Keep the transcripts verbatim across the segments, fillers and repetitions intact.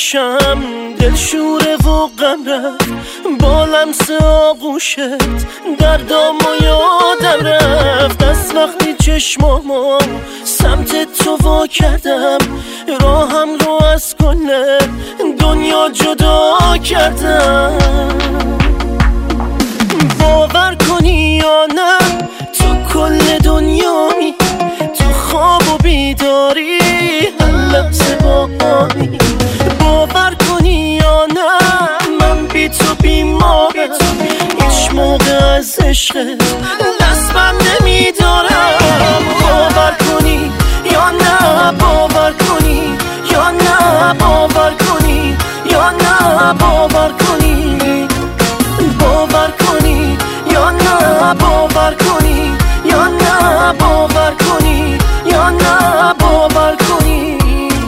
میشم، دلشوره و غم رفت با لمس آغوشت، دردام و یادم رفت از وقتی چشمامو سمت تو وا کردم، راهم رو از کل دنیا جدا کردم. باور کنی یا نه تو کل دنیایی، تو خواب و بیداری هر لحظه با آنی. باور کنی یا نه من بی تو بیمارم، هیچ موقع از عشقت دست بر نمیدارم. باور کنی یا نه باور کنی یا نه باور کنی یا نه باور کنی باور کنی یا نه باور کنی یا نه باور کنی یا نه باور کنی.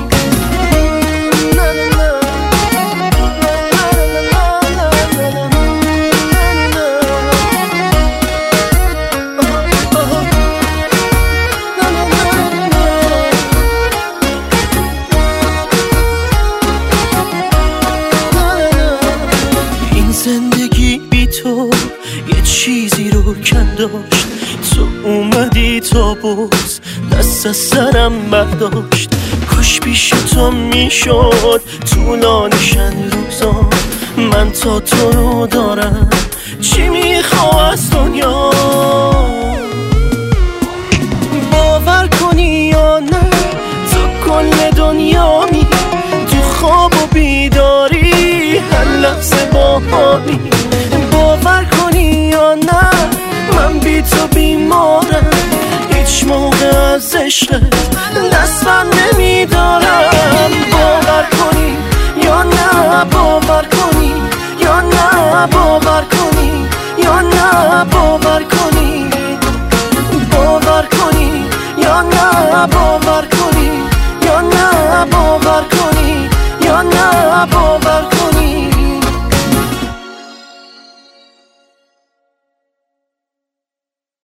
زندگی بی تو یه چیزی رو کم داشت، تو اومدی تا باز دست از سرم برداشت. کاش پیش تو میشد طولانیشن روزا، من تا تو رو دارم چی میخواه از دنیا. باور کنی یا نه تو کل دنیا می، تو خواب و بیداری هر لحظه با هانی. باور کنی یا نه من بی تو بیمارم، هیچ موقع از عشقت دست بر نمیدارم.